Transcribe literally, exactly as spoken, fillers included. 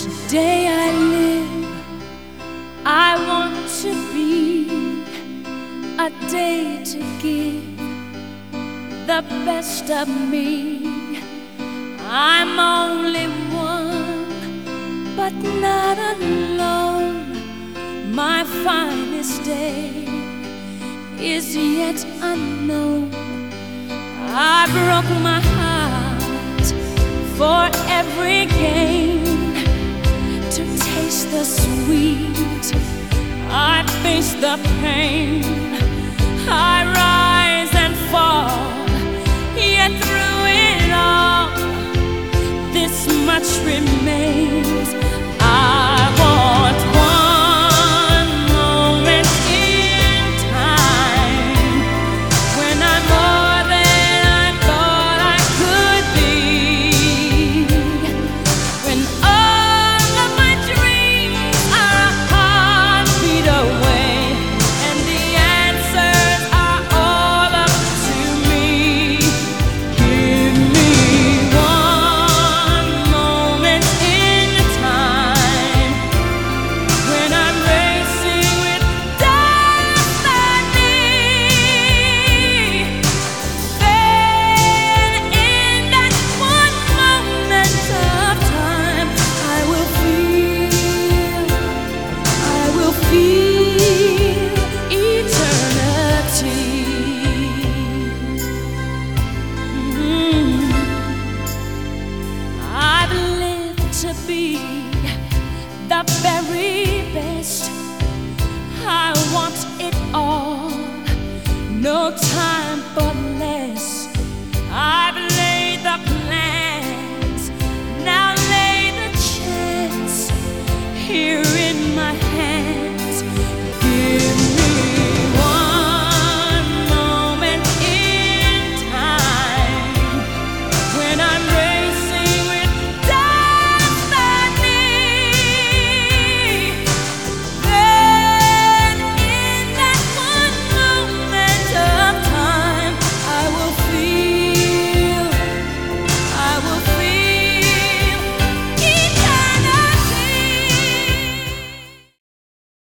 Each day I live, I want to be a day to give the best of me. I'm only one, but not alone. My finest day is yet unknown. I broke my heart for every gain, to taste the sweet, I face the pain. I rise and fall, yet through it all, this much remains. I want one moment in time when I'm more than I thought I could be, when all of my dreams are a heartbeat away, and the answers are all up to me. Give me one moment in time when I'm racing with destiny. Then in that one moment of time, I will feel, I will feel eternity. Mhm. I've lived to be the very best. I want it all. No time